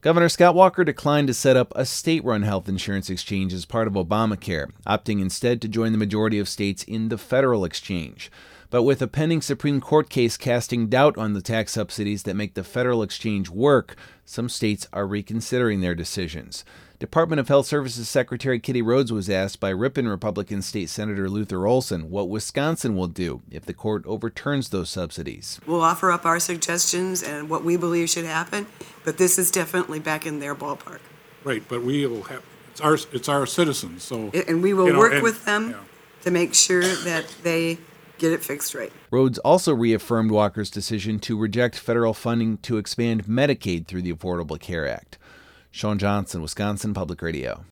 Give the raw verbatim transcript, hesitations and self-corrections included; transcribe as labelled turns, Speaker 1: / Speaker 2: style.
Speaker 1: Governor Scott Walker declined to set up a state-run health insurance exchange as part of Obamacare, opting instead to join the majority of states in the federal exchange. But with a pending Supreme Court case casting doubt on the tax subsidies that make the federal exchange work, some states are reconsidering their decisions. Department of Health Services Secretary Kitty Rhodes was asked by Ripon Republican State Senator Luther Olson what Wisconsin will do if the court overturns those subsidies.
Speaker 2: We'll offer up our suggestions and what we believe should happen, but this is definitely back in their ballpark.
Speaker 3: Right, but we will have, it's our, it's our citizens, so.
Speaker 2: And we will
Speaker 3: you know,
Speaker 2: work
Speaker 3: and,
Speaker 2: with them
Speaker 3: yeah.
Speaker 2: to make sure that they get it fixed right.
Speaker 1: Rhodes also reaffirmed Walker's decision to reject federal funding to expand Medicaid through the Affordable Care Act. Sean Johnson, Wisconsin Public Radio.